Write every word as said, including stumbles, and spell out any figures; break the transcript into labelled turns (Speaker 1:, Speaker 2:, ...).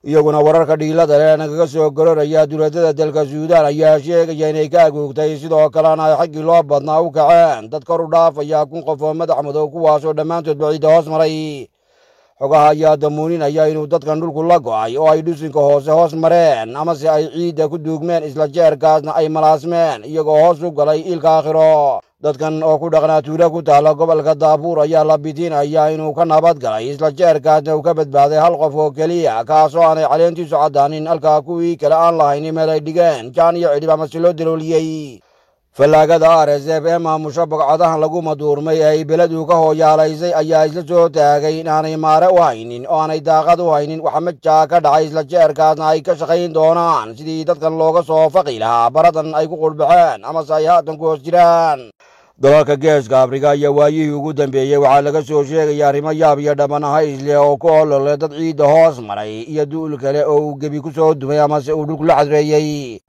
Speaker 1: iyaguna wararka dhiilada leh nagaga soo gororaya dowladada dalka Suudaan ayaa sheegaya inay ka agoogtay sidoo kalena ay xaggii loo badnaa u kaceen dad kor u dhaafaya kun qof oo madax madow kuwaasoo dhammaantood baciidda hoos maray. xogaha ayaa damuuninaya inuu dadkan dhulku la go'ay oo ay dhusinka hoose hoos mareen amase ay ciidda ku duugmeen isla jeerkaasna ay malaasmeen iyagoo hoos u galay ilka aakhiro. dadkan oo ku dhaqnaa tuulo ku taala gobolka Daafuur ayaa la bidinaya inuu ka nabad galay isla jeerkaasna uu ka badbaaday hal qof oo keliya kaasoo aanay caleentiisu caddaanin halkaa kuwii kale aan lahayn meel ay dhigeen jaan iyo cidhib amase loo dalooliyey. fallaagada R S F ee maamusha bogcadahan lagu maduurmay ee ay beledu ka hooyaalaysay ayaa isla soo taagay inaanay maare u haynin oo aanay daaqad u haynin waxa majaa ka dhacay isla jeerkaasna ay ka shaqayn doonaan sidii dadkan looga soo faqi lahaa baradan ay ku qurbaxeen amase ay haatan ku hoos jiraan. dalalka geeska Afrika ayaa waayihii ugu dambeeyey waxaa laga soo sheegaya arrimo yaab iyo dhabanaha isle oo ku olole dad ciidda hoos maray iyo duul kale oo uu gebi ku soo dumay amase uu dhulku la xadreeyey.